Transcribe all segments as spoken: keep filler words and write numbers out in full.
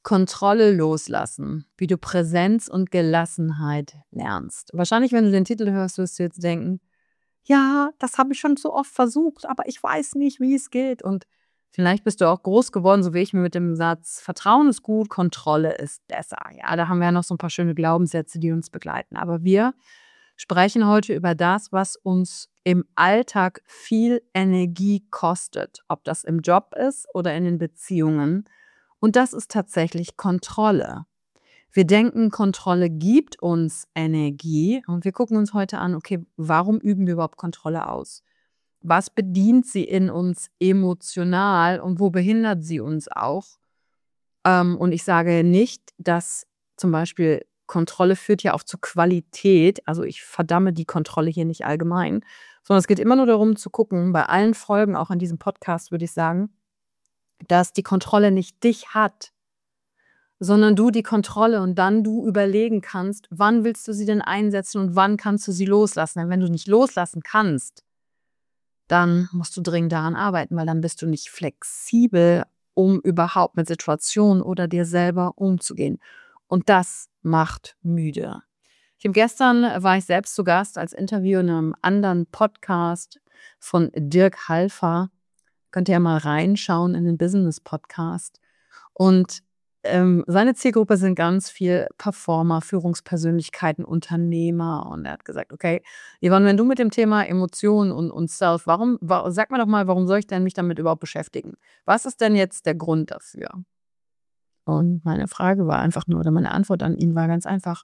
Kontrolle loslassen, wie du Präsenz und Gelassenheit lernst. Wahrscheinlich, wenn du den Titel hörst, wirst du jetzt denken, ja, das habe ich schon so oft versucht, aber ich weiß nicht, wie es geht. Und vielleicht bist du auch groß geworden, so wie ich, mit dem Satz, Vertrauen ist gut, Kontrolle ist besser. Ja, da haben wir ja noch so ein paar schöne Glaubenssätze, die uns begleiten. Aber wir sprechen heute über das, was uns im Alltag viel Energie kostet, ob das im Job ist oder in den Beziehungen. Und das ist tatsächlich Kontrolle. Wir denken, Kontrolle gibt uns Energie und wir gucken uns heute an, okay, warum üben wir überhaupt Kontrolle aus? Was bedient sie in uns emotional und wo behindert sie uns auch? Ähm, und ich sage nicht, dass zum Beispiel Kontrolle führt ja auch zu Qualität. Also ich verdamme die Kontrolle hier nicht allgemein, sondern es geht immer nur darum zu gucken, bei allen Folgen, auch in diesem Podcast würde ich sagen, dass die Kontrolle nicht dich hat, sondern du die Kontrolle und dann du überlegen kannst, wann willst du sie denn einsetzen und wann kannst du sie loslassen. Denn wenn du nicht loslassen kannst, dann musst du dringend daran arbeiten, weil dann bist du nicht flexibel, um überhaupt mit Situationen oder dir selber umzugehen. Und das macht müde. Ich habe gestern war ich selbst zu Gast als Interview in einem anderen Podcast von Dirk Halfer. Könnt ihr ja mal reinschauen in den Business-Podcast. Und ähm, seine Zielgruppe sind ganz viel Performer, Führungspersönlichkeiten, Unternehmer. Und er hat gesagt, okay, Yvonne, wenn du mit dem Thema Emotionen und, und Self, warum, wa- sag mir doch mal, warum soll ich denn mich damit überhaupt beschäftigen? Was ist denn jetzt der Grund dafür? Und meine Frage war einfach nur, oder meine Antwort an ihn war ganz einfach.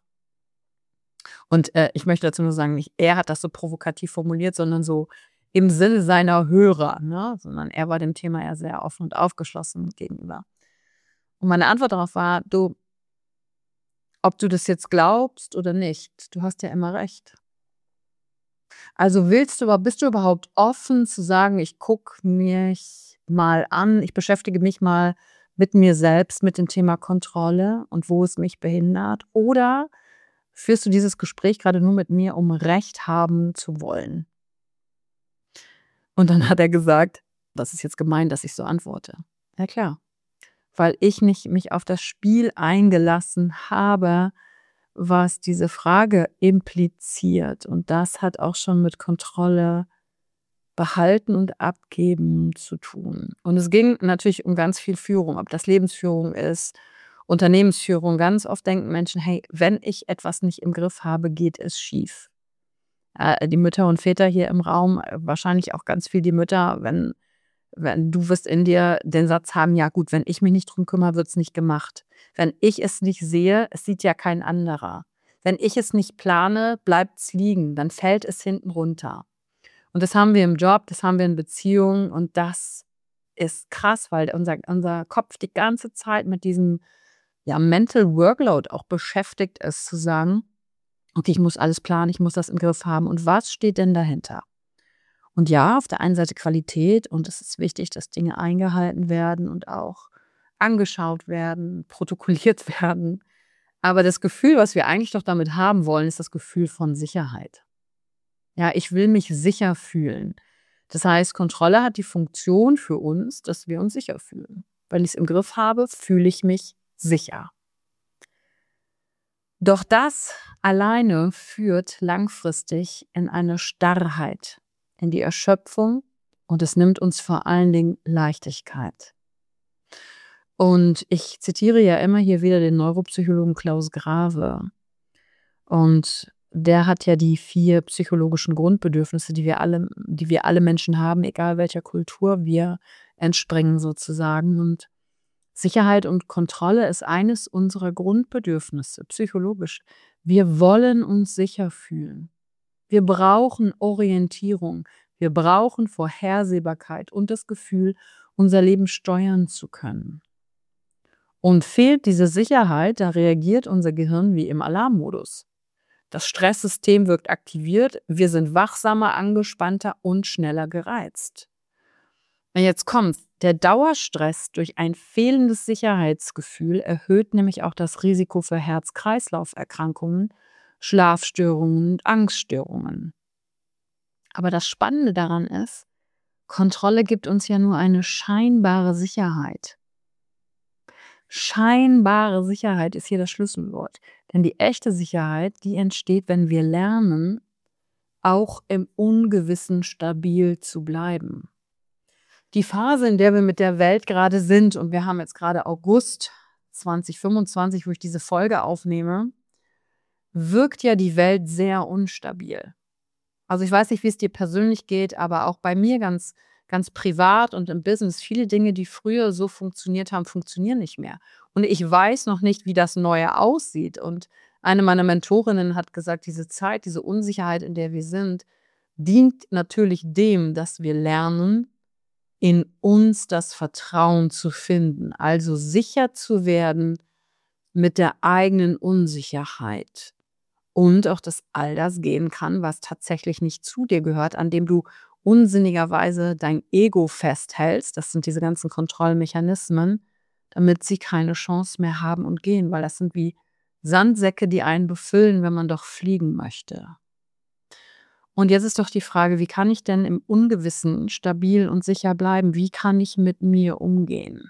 Und äh, ich möchte dazu nur sagen, nicht er hat das so provokativ formuliert, sondern so im Sinne seiner Hörer, ne? Sondern er war dem Thema ja sehr offen und aufgeschlossen gegenüber. Und meine Antwort darauf war, du, ob du das jetzt glaubst oder nicht, du hast ja immer recht. Also willst du, aber bist du überhaupt offen zu sagen, ich gucke mich mal an, ich beschäftige mich mal mit mir selbst, mit dem Thema Kontrolle und wo es mich behindert? Oder führst du dieses Gespräch gerade nur mit mir, um Recht haben zu wollen? Und dann hat er gesagt, das ist jetzt gemein, dass ich so antworte. Ja klar, weil ich nicht mich auf das Spiel eingelassen habe, was diese Frage impliziert. Und das hat auch schon mit Kontrolle behalten und abgeben zu tun. Und es ging natürlich um ganz viel Führung, ob das Lebensführung ist, Unternehmensführung. Ganz oft denken Menschen, hey, wenn ich etwas nicht im Griff habe, geht es schief. Äh, die Mütter und Väter hier im Raum, äh, wahrscheinlich auch ganz viel die Mütter, wenn, wenn du wirst in dir den Satz haben, ja gut, wenn ich mich nicht drum kümmere, wird es nicht gemacht. Wenn ich es nicht sehe, es sieht ja kein anderer. Wenn ich es nicht plane, bleibt es liegen, dann fällt es hinten runter. Und das haben wir im Job, das haben wir in Beziehungen und das ist krass, weil unser, unser Kopf die ganze Zeit mit diesem ja, Mental Workload auch beschäftigt ist, zu sagen, okay, ich muss alles planen, ich muss das im Griff haben. Und was steht denn dahinter? Und ja, auf der einen Seite Qualität und es ist wichtig, dass Dinge eingehalten werden und auch angeschaut werden, protokolliert werden. Aber das Gefühl, was wir eigentlich doch damit haben wollen, ist das Gefühl von Sicherheit. Ja, ich will mich sicher fühlen. Das heißt, Kontrolle hat die Funktion für uns, dass wir uns sicher fühlen. Wenn ich es im Griff habe, fühle ich mich sicher. Doch das alleine führt langfristig in eine Starrheit, in die Erschöpfung und es nimmt uns vor allen Dingen Leichtigkeit. Und ich zitiere ja immer hier wieder den Neuropsychologen Klaus Grave. Und der hat ja die vier psychologischen Grundbedürfnisse, die wir alle, die wir alle Menschen haben, egal welcher Kultur wir entspringen sozusagen. Und Sicherheit und Kontrolle ist eines unserer Grundbedürfnisse, psychologisch. Wir wollen uns sicher fühlen. Wir brauchen Orientierung. Wir brauchen Vorhersehbarkeit und das Gefühl, unser Leben steuern zu können. Und fehlt diese Sicherheit, da reagiert unser Gehirn wie im Alarmmodus. Das Stresssystem wirkt aktiviert, wir sind wachsamer, angespannter und schneller gereizt. Und jetzt kommt, der Dauerstress durch ein fehlendes Sicherheitsgefühl erhöht nämlich auch das Risiko für Herz-Kreislauf-Erkrankungen, Schlafstörungen und Angststörungen. Aber das Spannende daran ist, Kontrolle gibt uns ja nur eine scheinbare Sicherheit. Scheinbare Sicherheit ist hier das Schlüsselwort. Denn die echte Sicherheit, die entsteht, wenn wir lernen, auch im Ungewissen stabil zu bleiben. Die Phase, in der wir mit der Welt gerade sind, und wir haben jetzt gerade August zwanzig fünfundzwanzig, wo ich diese Folge aufnehme, wirkt ja die Welt sehr unstabil. Also ich weiß nicht, wie es dir persönlich geht, aber auch bei mir ganz, ganz privat und im Business, viele Dinge, die früher so funktioniert haben, funktionieren nicht mehr. Und ich weiß noch nicht, wie das Neue aussieht. Und eine meiner Mentorinnen hat gesagt, diese Zeit, diese Unsicherheit, in der wir sind, dient natürlich dem, dass wir lernen, in uns das Vertrauen zu finden. Also sicher zu werden mit der eigenen Unsicherheit. Und auch, dass all das gehen kann, was tatsächlich nicht zu dir gehört, an dem du unsinnigerweise dein Ego festhältst. Das sind diese ganzen Kontrollmechanismen, damit sie keine Chance mehr haben und gehen, weil das sind wie Sandsäcke, die einen befüllen, wenn man doch fliegen möchte. Und jetzt ist doch die Frage, wie kann ich denn im Ungewissen stabil und sicher bleiben? Wie kann ich mit mir umgehen?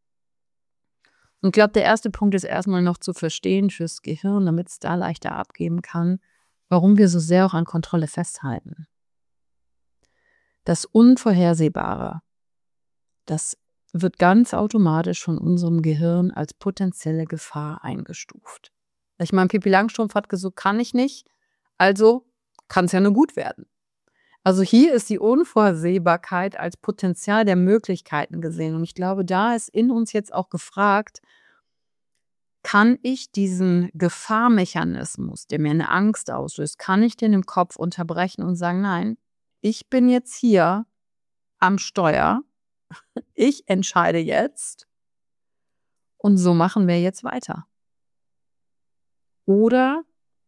Und ich glaube, der erste Punkt ist erstmal noch zu verstehen fürs Gehirn, damit es da leichter abgeben kann, warum wir so sehr auch an Kontrolle festhalten. Das Unvorhersehbare, das wird ganz automatisch von unserem Gehirn als potenzielle Gefahr eingestuft. Ich meine, Pippi Langstrumpf hat gesagt, kann ich nicht, also kann es ja nur gut werden. Also hier ist die Unvorhersehbarkeit als Potenzial der Möglichkeiten gesehen. Und ich glaube, da ist in uns jetzt auch gefragt, kann ich diesen Gefahrmechanismus, der mir eine Angst auslöst, kann ich den im Kopf unterbrechen und sagen, nein, ich bin jetzt hier am Steuer, ich entscheide jetzt und so machen wir jetzt weiter. Oder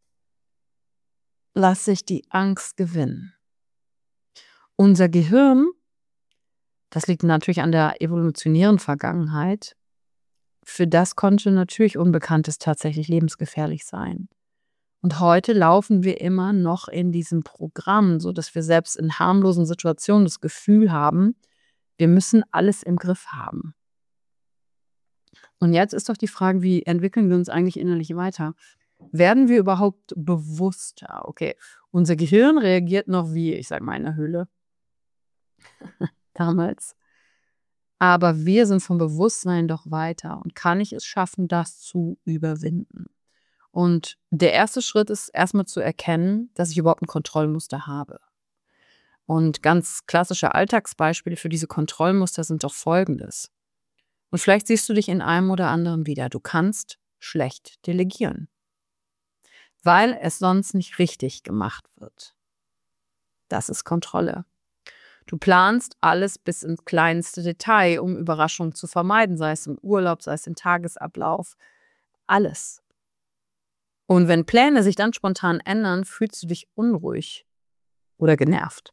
lasse ich die Angst gewinnen? Unser Gehirn, das liegt natürlich an der evolutionären Vergangenheit, für das konnte natürlich Unbekanntes tatsächlich lebensgefährlich sein. Und heute laufen wir immer noch in diesem Programm, sodass wir selbst in harmlosen Situationen das Gefühl haben, wir müssen alles im Griff haben. Und jetzt ist doch die Frage, wie entwickeln wir uns eigentlich innerlich weiter? Werden wir überhaupt bewusster? Okay, unser Gehirn reagiert noch wie, ich sage mal, in der Höhle. Damals. Aber wir sind vom Bewusstsein doch weiter. Und kann ich es schaffen, das zu überwinden? Und der erste Schritt ist erstmal zu erkennen, dass ich überhaupt ein Kontrollmuster habe. Und ganz klassische Alltagsbeispiele für diese Kontrollmuster sind doch folgendes. Und vielleicht siehst du dich in einem oder anderen wieder. Du kannst schlecht delegieren, weil es sonst nicht richtig gemacht wird. Das ist Kontrolle. Du planst alles bis ins kleinste Detail, um Überraschungen zu vermeiden, sei es im Urlaub, sei es im Tagesablauf, alles. Und wenn Pläne sich dann spontan ändern, fühlst du dich unruhig oder genervt.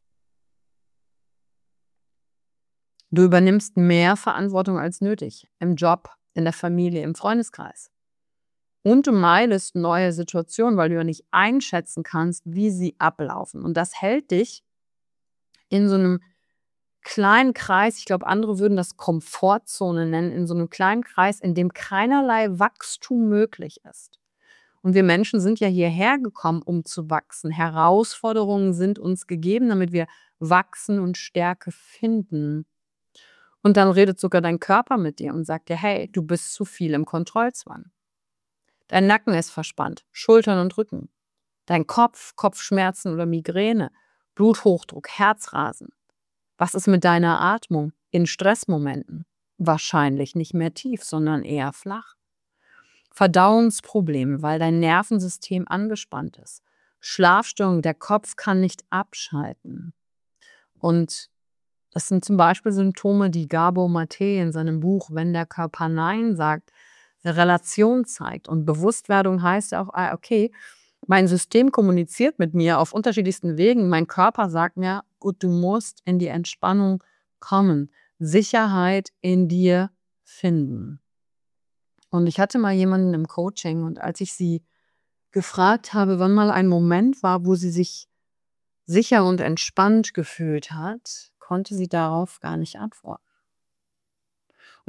Du übernimmst mehr Verantwortung als nötig, im Job, in der Familie, im Freundeskreis. Und du meidest neue Situationen, weil du ja nicht einschätzen kannst, wie sie ablaufen. Und das hält dich in so einem kleinen Kreis, ich glaube, andere würden das Komfortzone nennen, in so einem kleinen Kreis, in dem keinerlei Wachstum möglich ist. Und wir Menschen sind ja hierher gekommen, um zu wachsen. Herausforderungen sind uns gegeben, damit wir wachsen und Stärke finden. Und dann redet sogar dein Körper mit dir und sagt dir, hey, du bist zu viel im Kontrollzwang. Dein Nacken ist verspannt, Schultern und Rücken. Dein Kopf, Kopfschmerzen oder Migräne, Bluthochdruck, Herzrasen. Was ist mit deiner Atmung in Stressmomenten? Wahrscheinlich nicht mehr tief, sondern eher flach. Verdauungsprobleme, weil dein Nervensystem angespannt ist. Schlafstörungen, der Kopf kann nicht abschalten. Und das sind zum Beispiel Symptome, die Gabor Mate in seinem Buch Wenn der Körper Nein sagt, eine Relation zeigt. Und Bewusstwerdung heißt auch, okay, mein System kommuniziert mit mir auf unterschiedlichsten Wegen. Mein Körper sagt mir, gut, du musst in die Entspannung kommen, Sicherheit in dir finden. Und ich hatte mal jemanden im Coaching und als ich sie gefragt habe, wann mal ein Moment war, wo sie sich sicher und entspannt gefühlt hat, konnte sie darauf gar nicht antworten.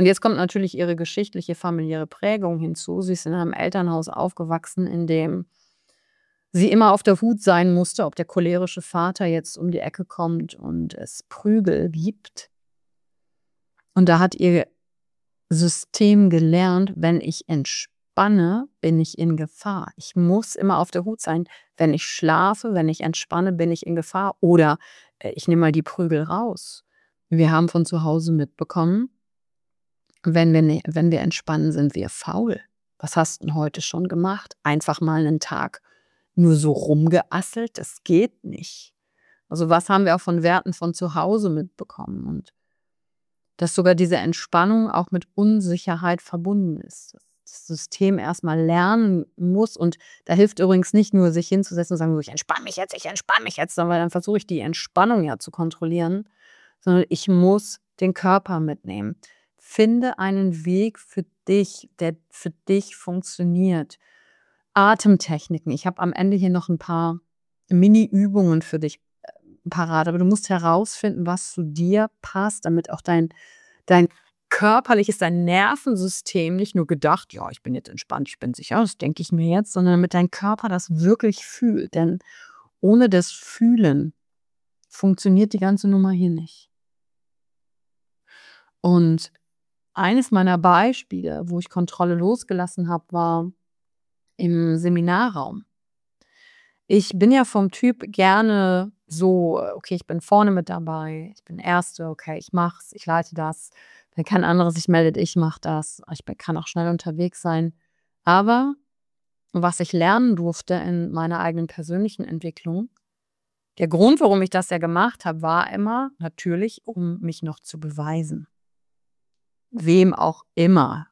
Und jetzt kommt natürlich ihre geschichtliche familiäre Prägung hinzu. Sie ist in einem Elternhaus aufgewachsen, in dem sie immer auf der Hut sein musste, ob der cholerische Vater jetzt um die Ecke kommt und es Prügel gibt. Und da hat ihr System gelernt, wenn ich entspanne, bin ich in Gefahr. Ich muss immer auf der Hut sein. Wenn ich schlafe, wenn ich entspanne, bin ich in Gefahr. Oder äh, ich nehme mal die Prügel raus. Wir haben von zu Hause mitbekommen, wenn wir, ne, wenn wir entspannen, sind wir faul. Was hast du denn heute schon gemacht? Einfach mal einen Tag nur so rumgeasselt? Das geht nicht. Also was haben wir auch von Werten von zu Hause mitbekommen? Und dass sogar diese Entspannung auch mit Unsicherheit verbunden ist. Dass das System erstmal lernen muss. Und da hilft übrigens nicht nur, sich hinzusetzen und sagen, so, ich entspanne mich jetzt, ich entspanne mich jetzt, sondern dann versuche ich die Entspannung ja zu kontrollieren, sondern ich muss den Körper mitnehmen. Finde einen Weg für dich, der für dich funktioniert. Atemtechniken. Ich habe am Ende hier noch ein paar Mini-Übungen für dich parat, aber du musst herausfinden, was zu dir passt, damit auch dein, dein körperliches, dein Nervensystem nicht nur gedacht, ja, ich bin jetzt entspannt, ich bin sicher, das denke ich mir jetzt, sondern damit dein Körper das wirklich fühlt. Denn ohne das Fühlen funktioniert die ganze Nummer hier nicht. Und eines meiner Beispiele, wo ich Kontrolle losgelassen habe, war im Seminarraum. Ich bin ja vom Typ gerne so, okay, ich bin vorne mit dabei, ich bin Erste, okay, ich mach's, ich leite das. Wenn kein anderer sich meldet, ich mach das. Ich kann auch schnell unterwegs sein. Aber was ich lernen durfte in meiner eigenen persönlichen Entwicklung, der Grund, warum ich das ja gemacht habe, war immer natürlich, um mich noch zu beweisen. Wem auch immer.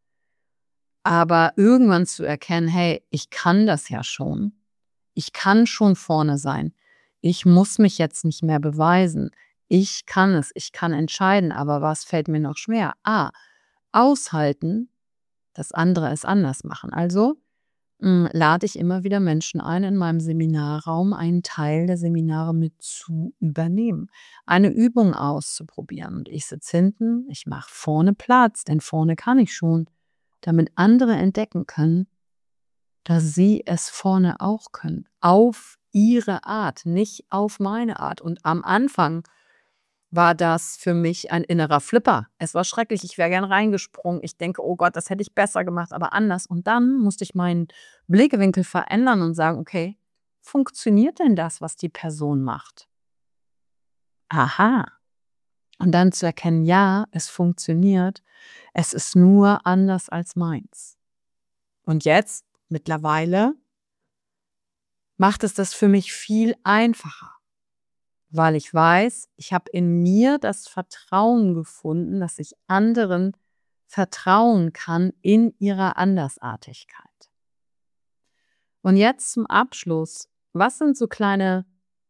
Aber irgendwann zu erkennen, hey, ich kann das ja schon. Ich kann schon vorne sein. Ich muss mich jetzt nicht mehr beweisen. Ich kann es, ich kann entscheiden. Aber was fällt mir noch schwer? Ah, aushalten, dass andere es anders machen. Also mh, lade ich immer wieder Menschen ein, in meinem Seminarraum einen Teil der Seminare mit zu übernehmen. Eine Übung auszuprobieren. Und ich sitze hinten, ich mache vorne Platz, denn vorne kann ich schon, damit andere entdecken können, dass sie es vorne auch können. Auf ihre Art, nicht auf meine Art. Und am Anfang war das für mich ein innerer Flipper. Es war schrecklich, ich wäre gern reingesprungen. Ich denke, oh Gott, das hätte ich besser gemacht, aber anders. Und dann musste ich meinen Blickwinkel verändern und sagen, okay, funktioniert denn das, was die Person macht? Aha. Und dann zu erkennen, ja, es funktioniert. Es ist nur anders als meins. Und jetzt, mittlerweile, macht es das für mich viel einfacher, weil ich weiß, ich habe in mir das Vertrauen gefunden, dass ich anderen vertrauen kann in ihrer Andersartigkeit. Und jetzt zum Abschluss, was sind so kleine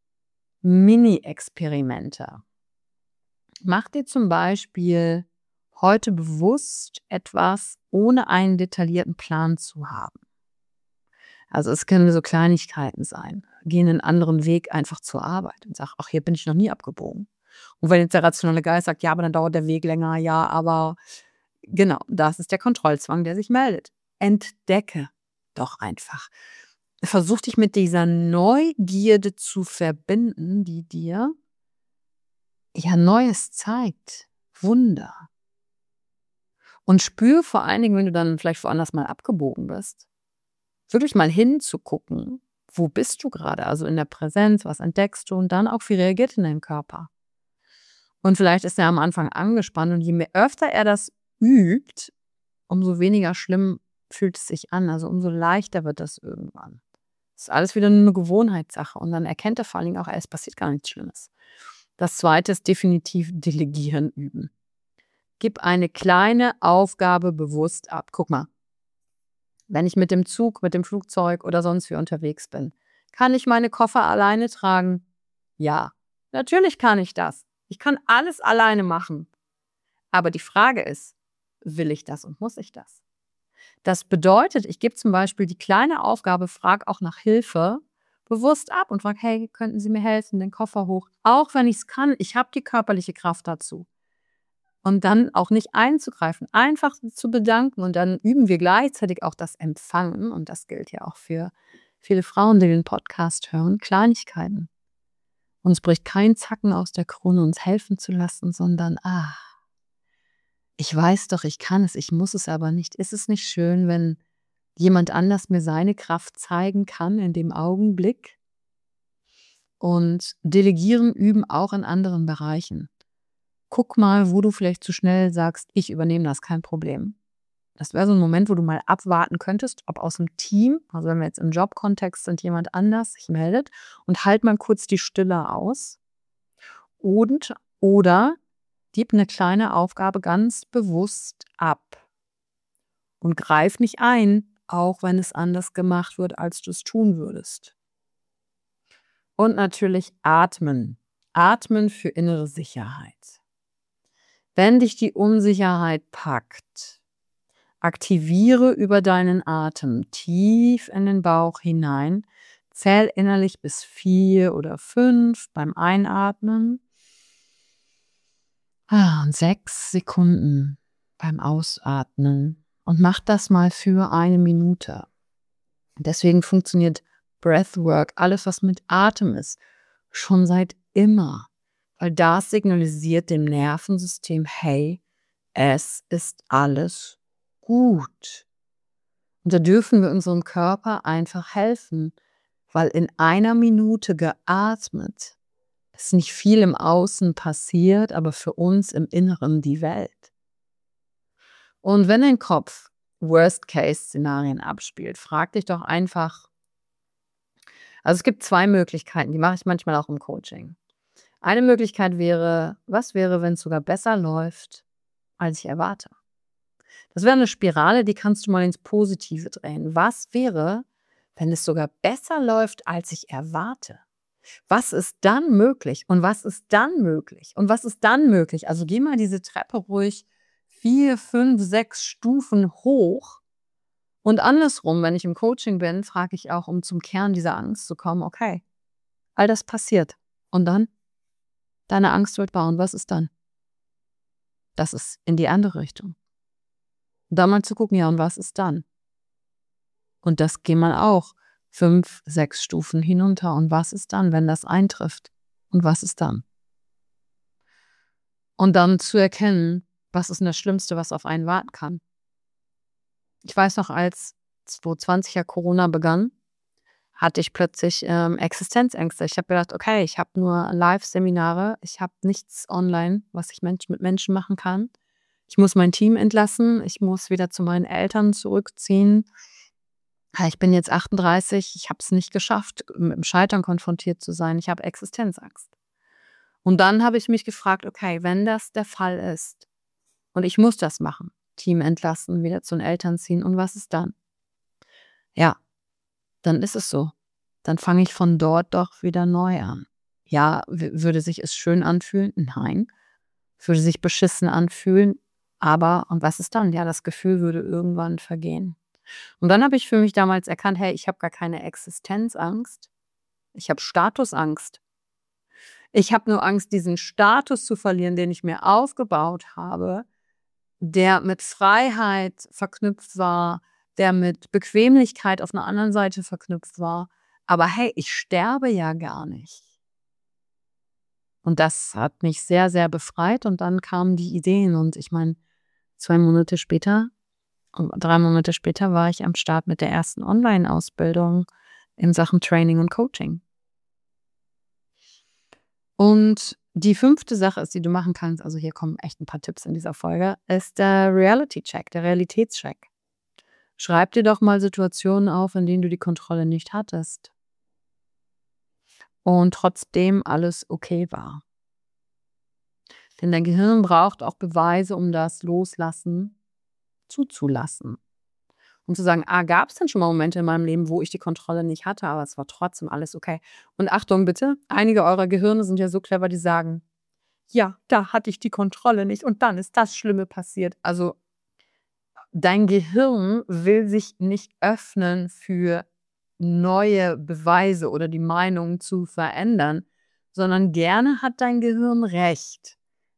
Mini-Experimente? Mach dir zum Beispiel heute bewusst etwas, ohne einen detaillierten Plan zu haben. Also es können so Kleinigkeiten sein. Geh einen anderen Weg einfach zur Arbeit und sag, ach, hier bin ich noch nie abgebogen. Und wenn jetzt der rationale Geist sagt, ja, aber dann dauert der Weg länger, ja, aber genau, das ist der Kontrollzwang, der sich meldet. Entdecke doch einfach. Versuch dich mit dieser Neugierde zu verbinden, die dir ja Neues zeigt. Wunder. Und spür vor allen Dingen, wenn du dann vielleicht woanders mal abgebogen bist, wirklich mal hinzugucken, wo bist du gerade? Also in der Präsenz, was entdeckst du? Und dann auch, wie reagiert in deinem Körper? Und vielleicht ist er am Anfang angespannt und je mehr öfter er das übt, umso weniger schlimm fühlt es sich an. Also umso leichter wird das irgendwann. Das ist alles wieder nur eine Gewohnheitssache. Und dann erkennt er vor allen Dingen auch, es passiert gar nichts Schlimmes. Das Zweite ist definitiv Delegieren üben. Gib eine kleine Aufgabe bewusst ab. Guck mal, wenn ich mit dem Zug, mit dem Flugzeug oder sonst wie unterwegs bin, kann ich meine Koffer alleine tragen? Ja, natürlich kann ich das. Ich kann alles alleine machen. Aber die Frage ist, will ich das und muss ich das? Das bedeutet, ich gebe zum Beispiel die kleine Aufgabe, frag auch nach Hilfe, bewusst ab und frage, hey, könnten Sie mir helfen, den Koffer hoch? Auch wenn ich es kann, ich habe die körperliche Kraft dazu. Und dann auch nicht einzugreifen, einfach zu bedanken. Und dann üben wir gleichzeitig auch das Empfangen. Und das gilt ja auch für viele Frauen, die den Podcast hören. Kleinigkeiten. Uns bricht kein Zacken aus der Krone, uns helfen zu lassen, sondern, ah, ich weiß doch, ich kann es, ich muss es aber nicht. Ist es nicht schön, wenn jemand anders mir seine Kraft zeigen kann in dem Augenblick? Und delegieren üben auch in anderen Bereichen. Guck mal, wo du vielleicht zu schnell sagst, ich übernehme das, kein Problem. Das wäre so ein Moment, wo du mal abwarten könntest, ob aus dem Team, also wenn wir jetzt im Jobkontext sind, jemand anders sich meldet und halt mal kurz die Stille aus. Und, oder gib eine kleine Aufgabe ganz bewusst ab und greif nicht ein, auch wenn es anders gemacht wird, als du es tun würdest. Und natürlich atmen. Atmen für innere Sicherheit. Wenn dich die Unsicherheit packt, aktiviere über deinen Atem tief in den Bauch hinein. Zähl innerlich bis vier oder fünf beim Einatmen. Ah, und sechs Sekunden beim Ausatmen. Und mach das mal für eine Minute. Deswegen funktioniert Breathwork, alles was mit Atem ist, schon seit immer. Weil das signalisiert dem Nervensystem, hey, es ist alles gut. Und da dürfen wir unserem Körper einfach helfen, weil in einer Minute geatmet ist nicht viel im Außen passiert, aber für uns im Inneren die Welt. Und wenn dein Kopf Worst-Case-Szenarien abspielt, frag dich doch einfach, also es gibt zwei Möglichkeiten, die mache ich manchmal auch im Coaching. Eine Möglichkeit wäre, was wäre, wenn es sogar besser läuft, als ich erwarte? Das wäre eine Spirale, die kannst du mal ins Positive drehen. Was wäre, wenn es sogar besser läuft, als ich erwarte? Was ist dann möglich? Und was ist dann möglich? Und was ist dann möglich? Also geh mal diese Treppe ruhig vier, fünf, sechs Stufen hoch. Und andersrum, wenn ich im Coaching bin, frage ich auch, um zum Kern dieser Angst zu kommen, okay, all das passiert. Und dann? Deine Angst wird wahr. Und was ist dann? Das ist in die andere Richtung. Und dann mal zu gucken, ja, und was ist dann? Und das geht man auch fünf, sechs Stufen hinunter. Und was ist dann, wenn das eintrifft? Und was ist dann? Und dann zu erkennen, was ist denn das Schlimmste, was auf einen warten kann. Ich weiß noch, als zwanzig zwanzig ja Corona begann, hatte ich plötzlich ähm, Existenzängste. Ich habe gedacht, okay, ich habe nur Live-Seminare, ich habe nichts online, was ich Mensch mit Menschen machen kann. Ich muss mein Team entlassen, ich muss wieder zu meinen Eltern zurückziehen. Ich bin jetzt achtunddreißig, ich habe es nicht geschafft, mit dem Scheitern konfrontiert zu sein. Ich habe Existenzangst. Und dann habe ich mich gefragt, okay, wenn das der Fall ist und ich muss das machen, Team entlassen, wieder zu den Eltern ziehen, und was ist dann? Ja, dann ist es so. Dann fange ich von dort doch wieder neu an. Ja, w- würde sich es schön anfühlen? Nein. Würde sich beschissen anfühlen? Aber, und was ist dann? Ja, das Gefühl würde irgendwann vergehen. Und dann habe ich für mich damals erkannt, hey, ich habe gar keine Existenzangst. Ich habe Statusangst. Ich habe nur Angst, diesen Status zu verlieren, den ich mir aufgebaut habe, der mit Freiheit verknüpft war, der mit Bequemlichkeit auf einer anderen Seite verknüpft war. Aber hey, ich sterbe ja gar nicht. Und das hat mich sehr, sehr befreit. Und dann kamen die Ideen. Und ich meine, zwei Monate später, drei Monate später war ich am Start mit der ersten Online-Ausbildung in Sachen Training und Coaching. Und die fünfte Sache ist, die du machen kannst, also hier kommen echt ein paar Tipps in dieser Folge, ist der Reality-Check, der Realitätscheck. Schreib dir doch mal Situationen auf, in denen du die Kontrolle nicht hattest und trotzdem alles okay war. Denn dein Gehirn braucht auch Beweise, um das Loslassen zuzulassen. Um zu sagen, ah, gab es denn schon mal Momente in meinem Leben, wo ich die Kontrolle nicht hatte, aber es war trotzdem alles okay. Und Achtung bitte, einige eurer Gehirne sind ja so clever, die sagen, ja, da hatte ich die Kontrolle nicht und dann ist das Schlimme passiert. Also dein Gehirn will sich nicht öffnen für neue Beweise oder die Meinung zu verändern, sondern gerne hat dein Gehirn recht.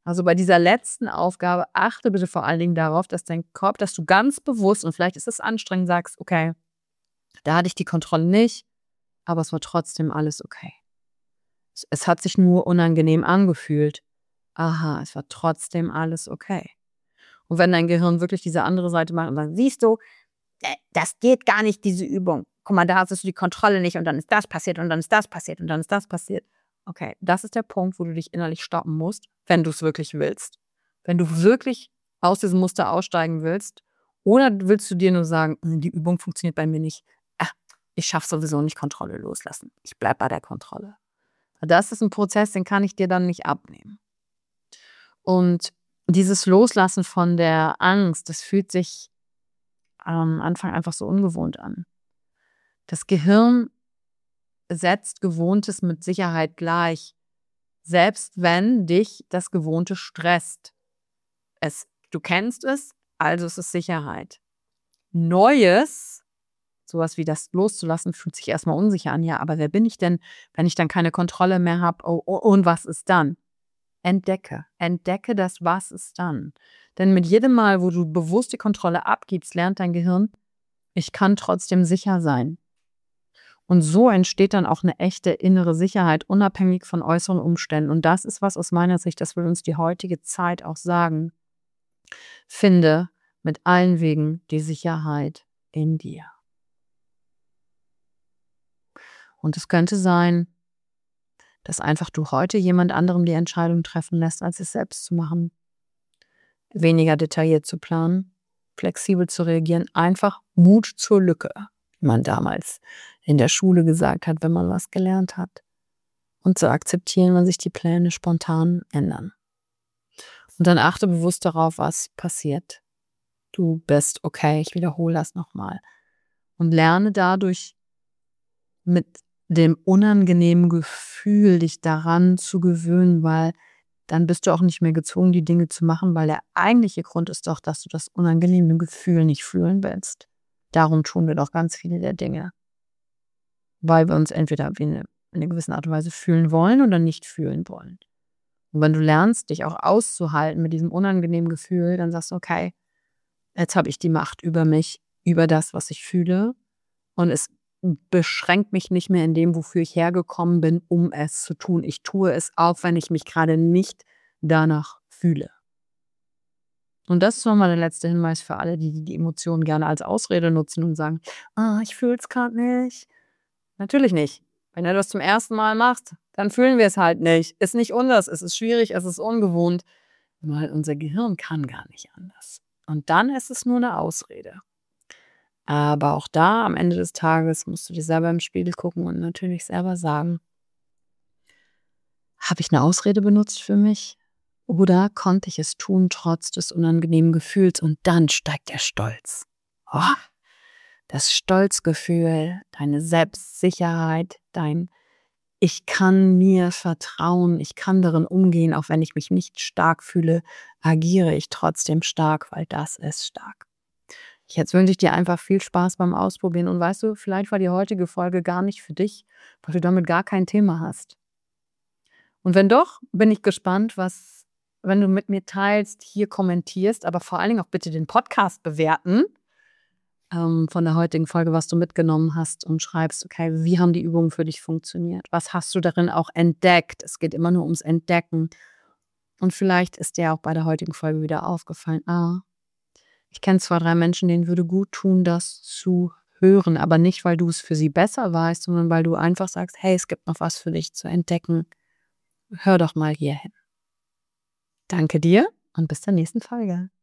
Also bei dieser letzten Aufgabe achte bitte vor allen Dingen darauf, dass dein Kopf, dass du ganz bewusst, und vielleicht ist es anstrengend, sagst, okay, da hatte ich die Kontrolle nicht, aber es war trotzdem alles okay. Es, es hat sich nur unangenehm angefühlt. Aha, es war trotzdem alles okay. Und wenn dein Gehirn wirklich diese andere Seite macht und dann siehst du, äh, das geht gar nicht, diese Übung. Guck mal, da hattest du die Kontrolle nicht und dann ist das passiert und dann ist das passiert und dann ist das passiert. Okay, das ist der Punkt, wo du dich innerlich stoppen musst, wenn du es wirklich willst. Wenn du wirklich aus diesem Muster aussteigen willst, oder willst du dir nur sagen, die Übung funktioniert bei mir nicht. Ah, ich schaffe sowieso nicht Kontrolle loslassen. Ich bleibe bei der Kontrolle. Das ist ein Prozess, den kann ich dir dann nicht abnehmen. Und dieses Loslassen von der Angst, das fühlt sich am Anfang einfach so ungewohnt an. Das Gehirn setzt Gewohntes mit Sicherheit gleich, selbst wenn dich das Gewohnte stresst. Es, du kennst es, also es ist Sicherheit. Neues, sowas wie das loszulassen, fühlt sich erstmal unsicher an. Ja, aber wer bin ich denn, wenn ich dann keine Kontrolle mehr habe? Oh, oh, und was ist dann? Entdecke. Entdecke das, was ist dann. Denn mit jedem Mal, wo du bewusst die Kontrolle abgibst, lernt dein Gehirn, ich kann trotzdem sicher sein. Und so entsteht dann auch eine echte innere Sicherheit, unabhängig von äußeren Umständen. Und das ist was aus meiner Sicht, das will uns die heutige Zeit auch sagen. Finde mit allen Wegen die Sicherheit in dir. Und es könnte sein, dass einfach du heute jemand anderem die Entscheidung treffen lässt, als es selbst zu machen. Weniger detailliert zu planen, flexibel zu reagieren, einfach Mut zur Lücke, wie man damals in der Schule gesagt hat, wenn man was gelernt hat. Und zu akzeptieren, wenn sich die Pläne spontan ändern. Und dann achte bewusst darauf, was passiert. Du bist okay, ich wiederhole das nochmal. Und lerne dadurch mit dem unangenehmen Gefühl, dich daran zu gewöhnen, weil dann bist du auch nicht mehr gezwungen, die Dinge zu machen, weil der eigentliche Grund ist doch, dass du das unangenehme Gefühl nicht fühlen willst. Darum tun wir doch ganz viele der Dinge. Weil wir uns entweder in eine, in einer gewissen Art und Weise fühlen wollen oder nicht fühlen wollen. Und wenn du lernst, dich auch auszuhalten mit diesem unangenehmen Gefühl, dann sagst du, okay, jetzt habe ich die Macht über mich, über das, was ich fühle. Und es beschränkt mich nicht mehr in dem, wofür ich hergekommen bin, um es zu tun. Ich tue es auch, wenn ich mich gerade nicht danach fühle. Und das ist nochmal der letzte Hinweis für alle, die die Emotionen gerne als Ausrede nutzen und sagen, ah, ich fühle es gerade nicht. Natürlich nicht. Wenn du das zum ersten Mal machst, dann fühlen wir es halt nicht. Ist nicht anders, es ist schwierig, es ist ungewohnt, weil unser Gehirn kann gar nicht anders. Und dann ist es nur eine Ausrede. Aber auch da, am Ende des Tages, musst du dir selber im Spiegel gucken und natürlich selber sagen, habe ich eine Ausrede benutzt für mich? Oder konnte ich es tun, trotz des unangenehmen Gefühls? Und dann steigt der Stolz. Oh, das Stolzgefühl, deine Selbstsicherheit, dein Ich kann mir vertrauen, ich kann darin umgehen, auch wenn ich mich nicht stark fühle, agiere ich trotzdem stark, weil das ist stark. Jetzt wünsche ich dir einfach viel Spaß beim Ausprobieren und weißt du, vielleicht war die heutige Folge gar nicht für dich, weil du damit gar kein Thema hast. Und wenn doch, bin ich gespannt, was, wenn du mit mir teilst, hier kommentierst, aber vor allen Dingen auch bitte den Podcast bewerten ähm, von der heutigen Folge, was du mitgenommen hast und schreibst, okay, wie haben die Übungen für dich funktioniert? Was hast du darin auch entdeckt? Es geht immer nur ums Entdecken. Und vielleicht ist dir auch bei der heutigen Folge wieder aufgefallen, ah, ich kenne zwei, drei Menschen, denen würde gut tun, das zu hören, aber nicht, weil du es für sie besser weißt, sondern weil du einfach sagst, hey, es gibt noch was für dich zu entdecken. Hör doch mal hierhin. Danke dir und bis zur nächsten Folge.